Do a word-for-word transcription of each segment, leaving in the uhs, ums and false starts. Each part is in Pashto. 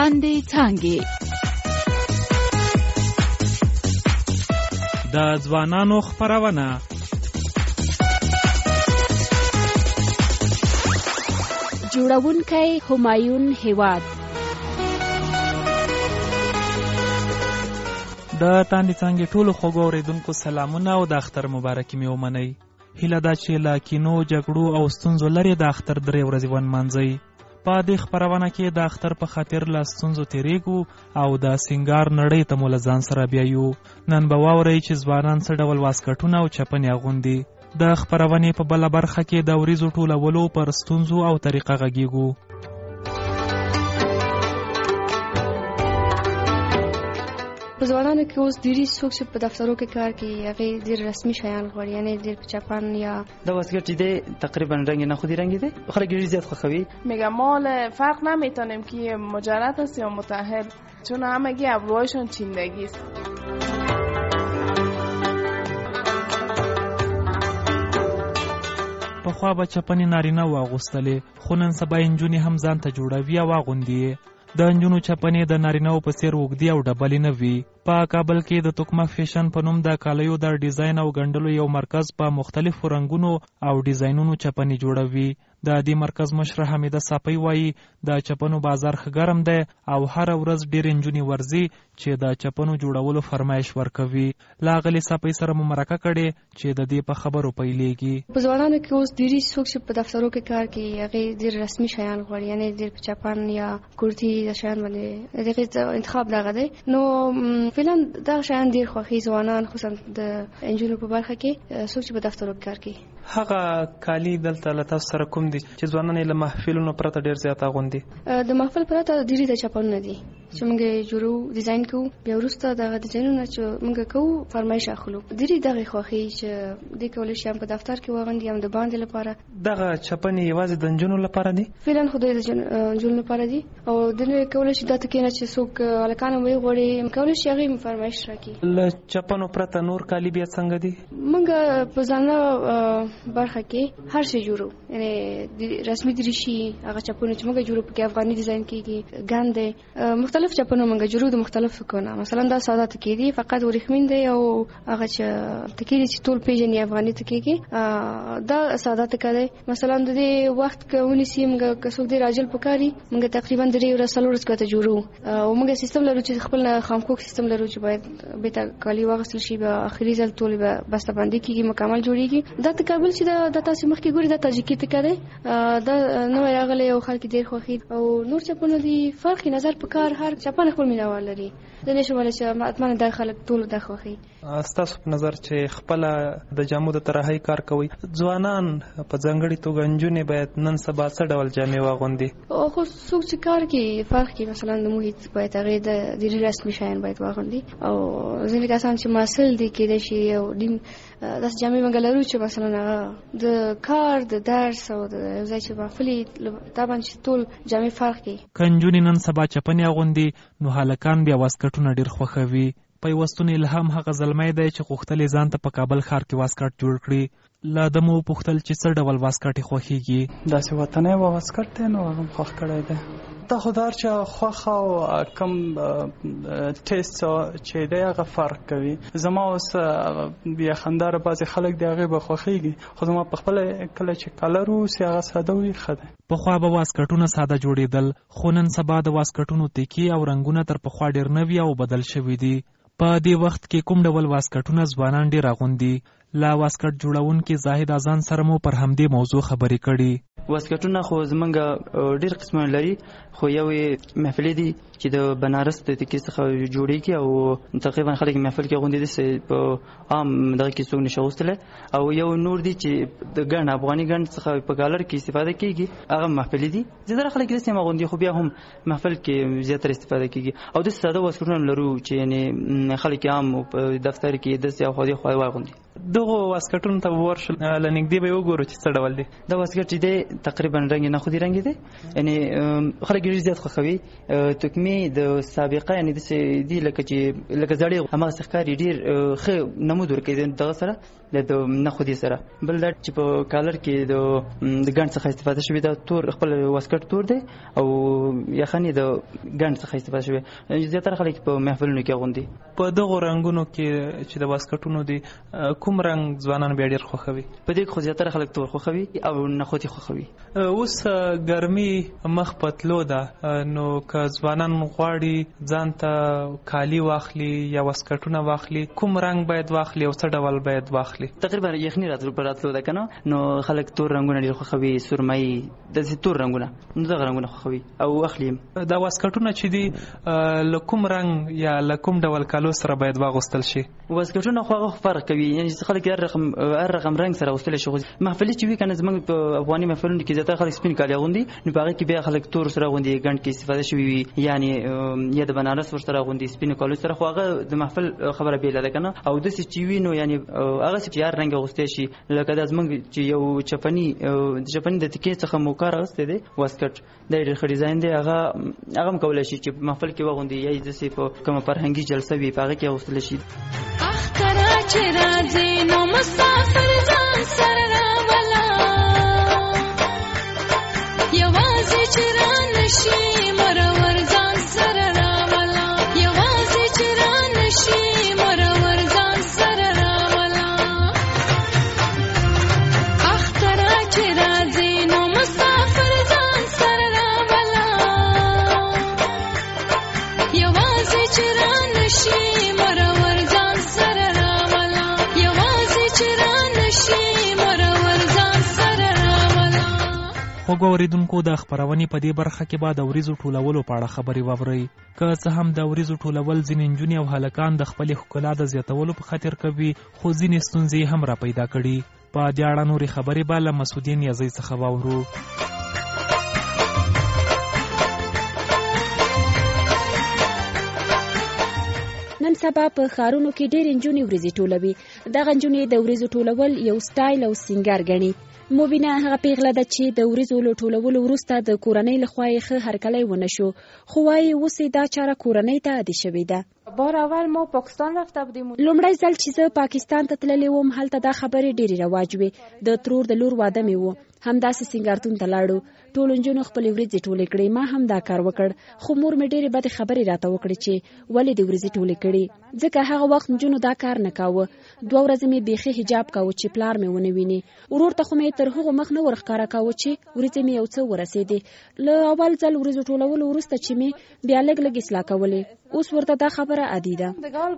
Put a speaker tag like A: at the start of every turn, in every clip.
A: تاندې څانګې.
B: د ځوانانو خپرونه.
A: جوړونکی همایون هیواد.
B: د تاندې څانګې ټولو خوږو اورېدونکو سلامونه او د اختر مبارکي مې ومنئ. هیله ده چې له کینو، جګړو او ستونزو لرې د اختر درې ورځې ونمانځئ. په دې خپرونه کې د اختر په خاطر له ستونزو تېرېږو او د سینګار نړۍ ته مو له ځان سره بیایو. نن به واورئ چې ځوانان څه ډول واسکټونه او چپنې اغوندي. د خپرونې په بله برخه کې د وریځو ټولولو پر ستونزو او طریقه غږیږو.
C: په ځوانانو کې اوس ډېری څوک چې په دفترو کې کار کوي هغې ډېر رسمي شیان غواړي، یعنې ډېر چپن یا
D: د واسکټ ایده تقریبا رنگ نخودی رنگی ده خیلی ډېر زیاد خوښوي.
E: میگم مال فرق نمیتونیم که مجرد است یا مطهر، چون همگی ابروهایشون چیندگی است.
B: پخوا به چپنې نارینه واغوستلې، خو نن سبا نجونې هم ځان ته جوړوي او اغوندي. د نجونو چپنې د نارینه‌و په څېر اوږدې او ډبلې نه وي. په کابل کې د توکمه فیشن په نوم د کالیو د ډیزاین او ګنډلو یو مرکز په مختلفو رنګونو او ډیزاینونو چپنې جوړوي. د دې مرکز مشره حمیده صافی وایي د چپنو بازار ښه ګرم دی او هره ورځ ډېرې نجونې ورځي چې د چپنو جوړولو فرمایش ورکوي. له هغلې صافی سره مو مرکه کړې چې د دې په خبرو پیلېږي.
C: په ځوانانو کې اوس ډېری څوک چې په دفترو کې کار کوي هغې ډېر رسمي شیان غواړي، یعنې ډېر چپن یا کورتي د شیان باندې د هغې انتخاب دغه دی. نو فعلا دغه شیان ډېر خوښي ځوانان، خصوصا د نجونو په برخه کې څوک چې په دفترو کې کار کوي.
F: هغه کالي دلته له تاسو سره کوم دي چې ځوانان یې له محفلونو پرته ډېر زیات اغوندي؟
C: د محفل پرته ډېرې د چپنونه دي چې موږ یې جوړو، ډیزاین کوو، بیا وروسته دغه ډیزاینونه چې موږ کوو فرمایش اخلو. ډېرې دغې خوښي چې دې کولی شي هم په دفتر کې واغوندي هم د باندې لپاره.
F: دغه چپنې یوازې د نجونو لپاره دي؟
C: فعلا خو د نجونو لپاره دي او دنه کولی شي دا ته کې نه چې څوک هلکان هم وغواړي کولی شي هغې هم فرمایش راکړي.
F: له چپنو پرته نور کالي بیا څنګه دي؟
C: موږ په ځانه برخه کې هر شی جوړو، یعنې رسمي دریشي، هغه چپنې چې موږ جوړو پکې افغاني ډیزاین کېږي، ګاندې مختلف چپنونه موږ جوړو د مختلفو کونه. مثلا دا ساده تکې دي فقط ورېښمین دی او هغه چې تکې دي چې ټول پیژني افغاني تکې کې دا ساده تکه دی. مثلا د دې وخت که ونیسي موږ که څوک ډېر عاجل پکاري موږ تقریبا درې ورځې څلور ورځې ته جوړو او موږ سیستم لرو چې خپل خامکوک سیستم لرو چې باید بېرته کالي واغوستل شي، بیا اخري ځل ټول به بسته‌بندي کېږي، مکمل جوړېږي. دا تکه بل چې د تاسو مخکې ګوري دا تاجیکي تکه دی، دا نوی راغلی او خلک ډېر خوښي. او نور چپنه دي فرق نظر په کار هر چپن خپل مینوال لري. زه نشم ویلی چې حتما دا خلک ټول دا خوښي.
F: ستاسو په نظر چې خپله د جامو د طراحۍ کار کوئ، ځوانان په ځانګړې توګه نجونې باید نن سبا څه ډول جامې واغوندي؟
C: خو څوک چې کار کوي فرق کوي، مثلا د محیط باید هغې د ډېرې رسمي شیان باید واغوندي او ځینې کسان چې محصل دي کېدای شي او ډېر داسې جامې موږ لرو چې مثلا هغه د کار د درس او د یو ځای چې محفلي طبعا چې ټول جامې فرق کوي.
B: که نجونې نن سبا چپنې اغوندي نو هلکان بیا واسکټونه ډېر خوښوي. پیوستون الهام هغه زلمی دی چې غوښتل یې ځان ته په کابل ښار کې واسکټ جوړ کړي. له ده مو وپوښتل چې څه ډول واسکټ یې خوښېږي.
G: داسې وطنی و واسکټ دی نو هغه م خوښ کړی دی. دا خو د هر چا خوښ او کم ټیسټ چې دی هغه فرق کوي. زما اوس یخنداره بعضې خلک دی هغې به خوښېږي، خو زما په خپله کله چې کلر واوسي هغه ساده وي ښه دی.
B: پخوا به واسکټونه ساده جوړېدل، خو نن سبا د واسکټونو تکې او رنګونه تر پخوا ډېر نوي او بدل شوي دي. په دې وخت کې کوم ډول واسکټونه ځوانان ډېر اغوندي؟ له واسکټ جوړونکي زاهد اذان سره مو پر همدې موضوع خبرې کړي.
D: واسکټونه خو زمونږ ډېر قسمونه لري، خو یو یې محفلې دي چې د بنارس د تکې څخه جوړېږي او تقریبا خلک محفل کې اغوندي داسې په عام دغه کې څوک نشي اغوستلی. او یو نور دي چې د ګنډ افغاني ګنډ څخه په کالر کې استفاده کېږي، هغه محفلې دي. زیاتره خلک داسې هم اغوندي خو بیا هم محفل کې زیاتره استفاده کېږي. او داسې ساده واسکټونه لرو چې یعنې خلک عام په دفتر کې داسې او خوا دې خوا واغوندي.
F: دغه واسکټونو ته ورشل لنګدې به وګورو چې څه ډول دي.
D: دا واسکټ چې دی تقریبا رنګ نه خودي رنګ دی، یعنی خلک ډېر زیات خوښوي. توکمې د سابقه یعنی داسې دي لکه چې لکه زړې هماغسې ښکاري، ډېر ښه نمود ورکوي دغه سره د نه خودي سره. بل دا چې په کالر کې د ګنډ څخه استفاده شوې ده، تور خپل واسکټ تور دی او یخنې د ګنډ څخه استفاده شوې. زیاتره خلک په محفلونو کې اغوندي.
F: په دغو رنګونو کې چې د واسکټونو دي کوم رنګ ځوانان بیا ډېر خوښوي؟
D: په دې کې خو زیاتره خلک تور خوښوي او نخودي خوښوي.
F: اوس ګرمي مخ په تلو ده، نو که ځوانان غواړي ځان ته کالي واخلي یا واسکټونه واخلي، کوم رنګ باید واخلي او څه ډول باید واخلي؟
D: تقریبا یخني راتلو پر راتلو ده که نه، نو خلک تور رنګونه ډېر خوښوي، سرمایي داسې تور رنګونه، نو دغه رنګونه خوښوي او اخلي.
F: دا واسکټونه چې دي له کوم رنګ یا له کوم ډول کالو سره باید واغوستل شي؟
D: واسکټونه خو هغه فرق کوي، یعنې خلک هر رقم هر رقم رنګ سره اغوستلی شي. محفلي چې وي که نه، زموږ په افغاني محفلونو کې زیاتره خلک سپین کالي اغوندي، نو په هغې کې بیا خلک تور سره اغوندي، ګنډ کې استفاده شوي وي، یعنې یا د بنارس ورسره اغوندي سپینو کالو سره. خو هغه د محفل خبره بېله ده که نه. او داسې چې وي نو یعنې هغسې چې هر رنګ اغوستی شي، لکه دا زموږ چې یو چپني د چپني د تکې څخه مو کار اغوستی دی واسکټ، دا ډېر ښه ډیزاین دی. هغه هغه هم کولی شي چې په محفل کې واغوندي، یا یې داسې په کومه فرهنګي جلسه وي په هغه کې اغوستلی شي.
H: چې راځې نو مسافر ځان سره راوله، یوازې چې رانشي مرور ځان سره راوله، یوازې چې رانشي مرور ځان سره راوله. اختره چې راځې نو مسافر ځان سره راوله، یوازې چې رانشي مرور ځان سره راوله، یوازې چې رانشي مرور ځان سره راوله.
B: خوږو اورېدونکو، د خپرونې په دې برخه کې به د وریځو ټولولو په اړه خبرې واورئ. که څه هم د وریځو ټولول ځینې نجونې او هلکان د خپلې ښکلا د زیاتولو په خاطر کوي، خو ځینې ستونزې هم را پیدا کړي. په دې اړه نورې خبرې به له مسعودي نیازۍ څخه واورو.
A: نن سبا په ښارونو کې ډېرې نجونې وریځې ټولوي. دغه نجونې د وریځو ټولول یو سټایل او سینګار ګڼي. مبینه هغه پیغله ده چې د وریځو له ټولولو وروسته د کورنۍ لخوا یې ښه هرکلی ونه شو، خو وایي اوس یې دا چاره کورنۍ ته عادي شوې ده.
C: بار اول ما پاکستان رفته بودیم.
A: لومړی ځل چې زه پاکستان ته تللی وم، هلته دا خبرې ډېرې رواج وې. د ترور د لور واده مې و، همداسې سینګارتون ته لاړو. ټولو نجونو خپلې وریځې ټولې کړې، ما هم دا کار وکړ. خو مور مې ډېرې بدې خبرې راته وکړې چې ولې دې وریځې ټولې کړې، ځکه هغه وخت نجونو دا کار نه کاوه. دوه ورځې مې بیخي حجاب کاوه چې پلار مې ونه ویني. ورور ته خو مې تر هغو مخ نه ورښکاره کاوه چې وریځې مې یو څه ورسېدې. له اول ځل وریځو ټولولو وروسته چې مې بیا لږ لږ اصلاح کولې، اوس ورته دا خبره عادي ده.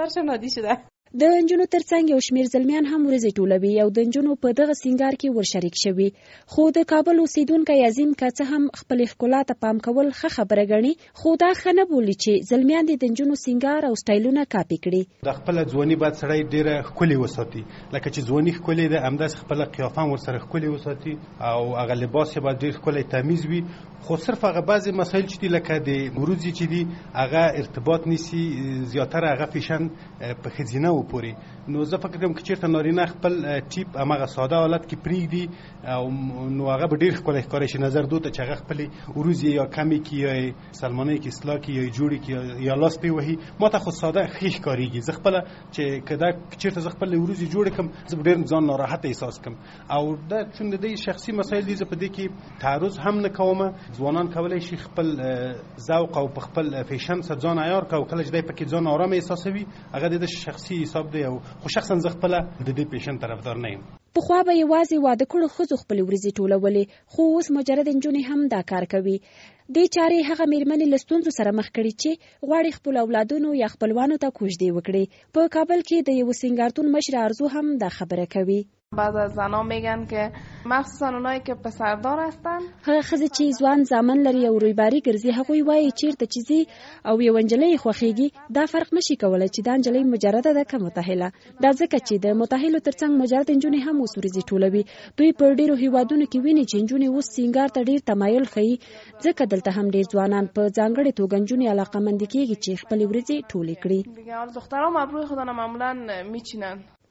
A: د نجونو ترڅنګ یو شمیر زلمیان هم وریځې ټولوي او د نجونو په دغه سینګار کې ورشریک شوي. خو د کابل اوسیدونکی عظیم که څه هم خپلې ښکلا ته پام کول ښه خبره ګڼي، خو دا ښه نه بولي چې زلمیان دې د نجونو سینګار او سټایلونه کاپي کړي.
I: د خپله ځواني باید سړی ډېره ښکلې وساتي، لکه چې ځواني ښکلې ده همداسې خپله قیافه هم ورسره ښکلې وساتي او هغه لباس یې باید ډېر ښکلی تمیز وي. خو صرف هغه بعضې مسایل چې دي لکه د وروځې چې دي هغه ارتباط نیسي، زیاتره هغه فیشن په ښځینه و پورې. نو زه فکر کوم که چېرته نارینه خپل ټیپ هماغه ساده حالت کې پرېږدي نو هغه به ډېر ښکلی ښکاری شي نظر دو ته چې هغه خپلې وروځې یا کمې کړي یا یې سلمانۍ کې اصلاح کړي یا یې جوړې کړي یا لاس پرې وهي. ما ته خو ساده ښې ښکارېږي. زه خپله چې که دا چېرته زه خپلې وروځې جوړې کړم زه به ډېر ځان ناراحته احساس کړم. او دا چون د دې شخصي مسایل دي، زه په دې کې تعرض هم نه کوم. ځوانان کولی شي خپل ذوق او په خپل فیشن سره ځان عیار کړي او کله چې دی پکې ځان آرام احساسوي هغه د شخصي حساب دی. او خو شخصا زه خپله د دې پیشن طرفدار نه یم.
A: پخوا به یوازې واده کړو ښځو خپلې وریځې ټولولې، خو اوس مجرد نجونې هم دا کار کوي. دې چارې هغه میرمنې له ستونزو سره مخ کړي چې غواړي خپلو اولادونو یا خپلوانو ته کوژدې وکړي. په کابل کې د یو سینګارتون مشر ارزو هم دا خبره کوي.
E: بعض از زنا میگن که مخصوصا اونایی که پسردار هستن،
A: هغه ښځې چې ځوان زامن لري او رویباري ګرځي، هغوی وایي چیرته چې ځي او یو نجلۍ خوښیږي دا فرق نشي کولی چې دا نجلۍ مجرده ده که متأهله. دا ځکه چې د متأهلو ترڅنګ مجرد نجونې هم اوس وریځې ټولوي. دوی په ډېرو هیوادونو کې ویني چې نجونې اوس سینګار ته ډېر تمایل ښیي، ځکه دلته هم ډېر ځوانان په ځانګړې توګه نجونې علاقه‌مندې کېږي چې خپلې وریځې ټولې کړي.
E: دیگه دخترها ابروی خودن معمولا میچینن.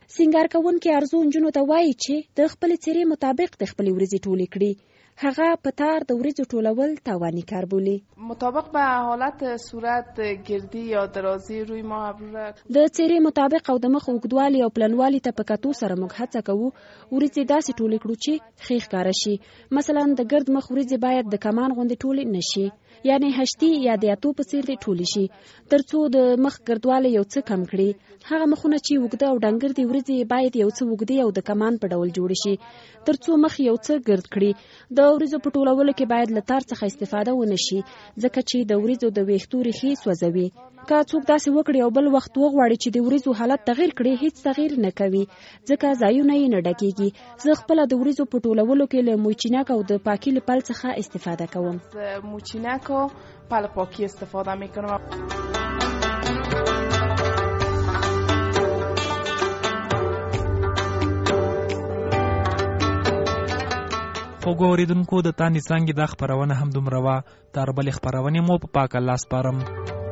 A: سینګار کوونکي ارزو نجونو ته وایي چې د خپل څیرې مطابق د خپل ورځې ټولې کړي. هغه په تار د ورځو ټولول تاواني کار بولي.
E: مطابق به حالت صورت گردی یا درازی روی ما ابرو
A: د څیرې مطابق او د مخ اوږدوالي او پلنوالي ته په کتو سره موږ هڅه کوو ورځې داسې ټولې کړو چې ښې ښکاره شي. مثلا د ګرد مخ ورځې باید د کمان غوندې ټولې نشي، یعنی هشتي یا د اتو په څیر دې ټولې شي، ترڅو د مخ ګردوالی یو څه کم کړي. هغه مخونه چې اوږده او ډنګر دي ورځې باید یو څه اوږدې او د کمان په ډول جوړ شي، ترڅو مخ یو څه ګرد کړي. د ورځو په ټولولو کې باید له تار څخه استفاده ونه شي، ځکه چې د ورځو د ویښتو ریښې سوځوي. که څوک داسې وکړي او بل وخت وغواړي چې د ورځو حالت تغیر کړي، هیڅ تغیر نه کوي، ځکه ځایونه یې نه ډکېږي. زه خپله د ورځو په ټولولو کې له موچینک او د پاکي له پل څخه استفاده کوم.
E: موچینک و پل پاکی استفاده میکنم.
B: خوږو اوریدونکو، د تانې څانګې دا خپرونه هم دومره وه. تر بلې خپرونې مو په پاک الله سپارم.